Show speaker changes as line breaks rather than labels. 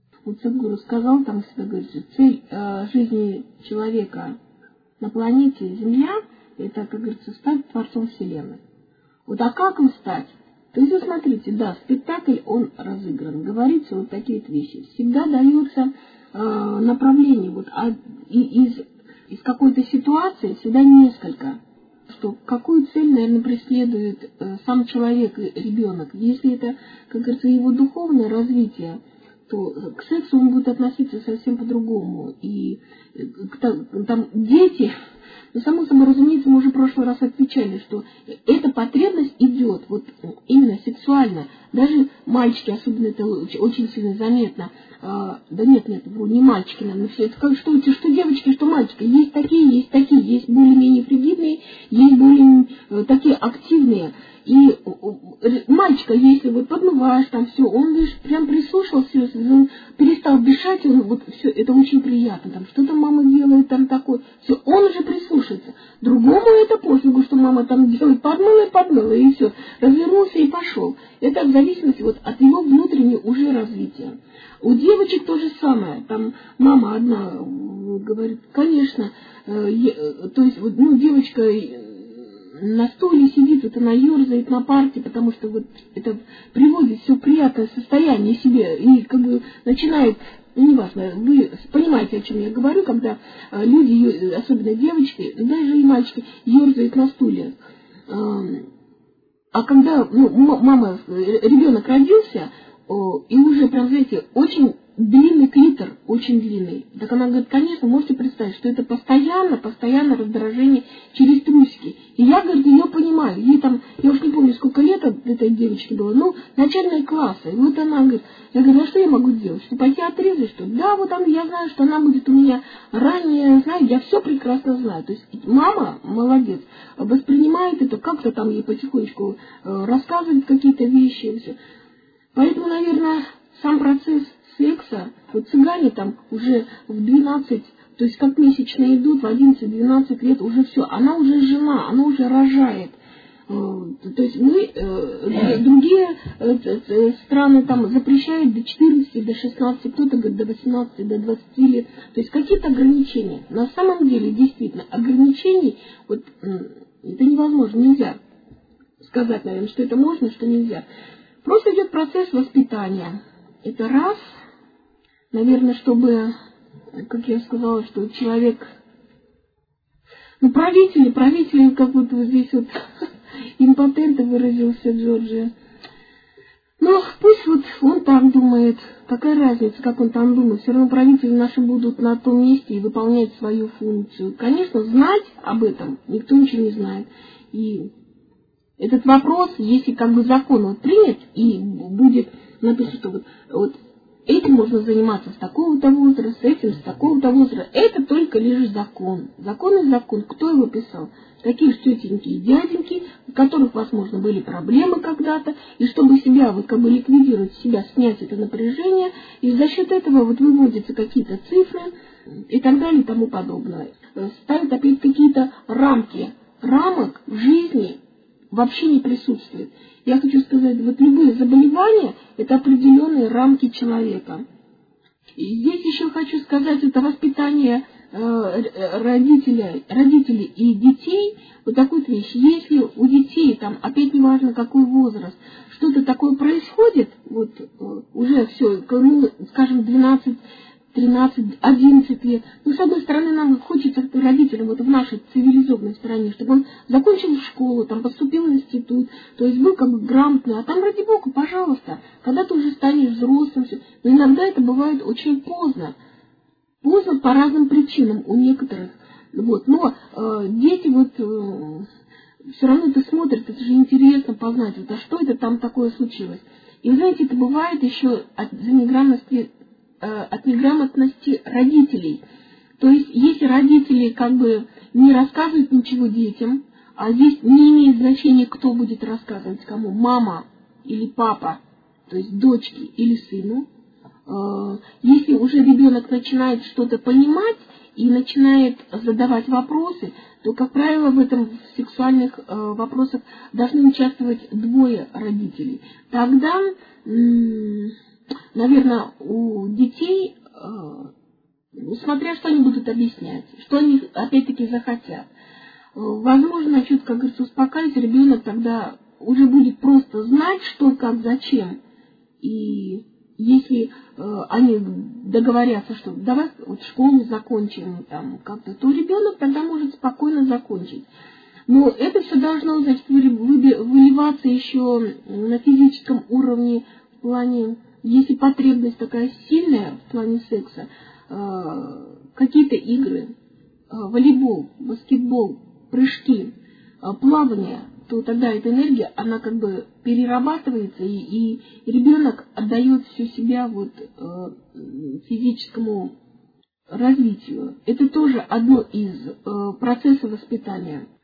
Вот Садхгуру сказал, там всегда говорится, цель жизни человека на планете Земля, это, как говорится, стать Творцом Вселенной. Вот а как им стать? То есть, вы смотрите, да, спектакль, он разыгран, говорится вот такие вот вещи. Всегда дается направление, вот из какой-то ситуации всегда несколько. Что какую цель, наверное, преследует сам человек, ребенок. Если это, как говорится, его духовное развитие, то к сексу он будет относиться совсем по-другому. И там дети, ну, само собой, разумеется, мы уже в прошлый раз отвечали, что эта потребность идет вот именно сексуально. Даже мальчики, особенно это очень сильно заметно. Да нет, не мальчики, наверное, все это как что девочки, что мальчики. Есть такие, есть более-менее фригидные, есть более такие активные. И мальчика, если вот подмываешь там все, он лишь прям прислушался, он перестал дышать, он вот все, это очень приятно, там что-то мама делает там такое, все, он уже прислушается. Другому это пофигу, что мама там делает, подмыла, и все, развернулся и пошел. Это в зависимости вот от его внутреннего уже развития. У девочек то же самое, там мама одна говорит, конечно, то есть, ну, девочка на стуле сидит, вот она ерзает на парте, потому что вот это приводит все в приятное состояние себе и как бы начинает, ну, неважно, вы понимаете, о чем я говорю, когда люди, особенно девочки, даже и мальчики, ерзают на стуле. А когда ребенок родился, и уже прям, знаете, очень длинный клитор, очень длинный. Так она говорит, конечно, можете представить, что это постоянно раздражение через трусики. И я, говорит, ее понимаю. Ей там, я уж не помню, сколько лет этой девочке было, ну, начальные классы. И вот она говорит, я говорю, а что я могу сделать? Что пойти отрезать, что ли? Да, вот я знаю, что она будет у меня ранее, знаю, я все прекрасно знаю. То есть мама, молодец, воспринимает это, как-то там ей потихонечку рассказывает какие-то вещи и все. Поэтому, наверное, сам процесс секса, вот цыгане там уже в 12, то есть как месячные идут, в 11-12 лет уже все, она уже жена, она уже рожает. То есть другие страны там запрещают до 14, до 16, кто-то говорит до 18, до 20 лет. То есть какие-то ограничения. На самом деле, действительно, ограничений, вот это невозможно, нельзя сказать, наверное, что это можно, что нельзя. Просто идет процесс воспитания. Это раз, наверное, чтобы, как я сказала, что человек, ну, правители, как вот здесь вот импотенты выразился Джорджия. Ну, пусть вот он так думает, какая разница, как он там думает, все равно правители наши будут на том месте и выполнять свою функцию. Конечно, знать об этом никто ничего не знает. И этот вопрос, если как бы закон вот принят и будет написано, что вот этим можно заниматься с такого-то возраста, этим с такого-то возраста, это только лишь закон. Закон и закон. Кто его писал? Такие же тетеньки и дяденьки, у которых, возможно, были проблемы когда-то, и чтобы себя, вот как бы ликвидировать себя, снять это напряжение, и за счет этого вот выводятся какие-то цифры и так далее и тому подобное. Ставят опять какие-то рамки. Рамок в жизни вообще не присутствует. Я хочу сказать, вот любые заболевания – это определенные рамки человека. И здесь еще хочу сказать, это воспитание родителей и детей, вот такую вещь. Если у детей, там, опять не важно какой возраст, что-то такое происходит, вот уже все, ну, скажем, 12, 13, 11 лет. Ну, с одной стороны, нам хочется родителям вот в нашей цивилизованной стране, чтобы он закончил школу, там, поступил в институт, то есть был как бы грамотный. А там, ради бога, пожалуйста, когда ты уже станешь взрослым, все. Но иногда это бывает очень поздно. Поздно по разным причинам у некоторых. Вот. Но дети вот все равно это смотрят, это же интересно познать, вот, а что это там такое случилось. И, знаете, это бывает еще от неграмотности родителей. То есть, если родители как бы не рассказывают ничего детям, а здесь не имеет значения, кто будет рассказывать кому, мама или папа, то есть дочке или сыну, если уже ребенок начинает что-то понимать и начинает задавать вопросы, то, как правило, в этом в сексуальных вопросах должны участвовать двое родителей. Тогда наверное, у детей, смотря что они будут объяснять, что они опять-таки захотят. Возможно, начнет, как говорится, успокаивать, ребенок тогда уже будет просто знать, что, как, зачем. И если они договорятся, что давай вот школу закончим там как-то, то ребенок тогда может спокойно закончить. Но это все должно, значит, выливаться еще на физическом уровне в плане, если потребность такая сильная в плане секса, какие-то игры, волейбол, баскетбол, прыжки, плавание, то тогда эта энергия, она как бы перерабатывается, и ребенок отдает всю себя вот физическому развитию. Это тоже одно из процессов воспитания.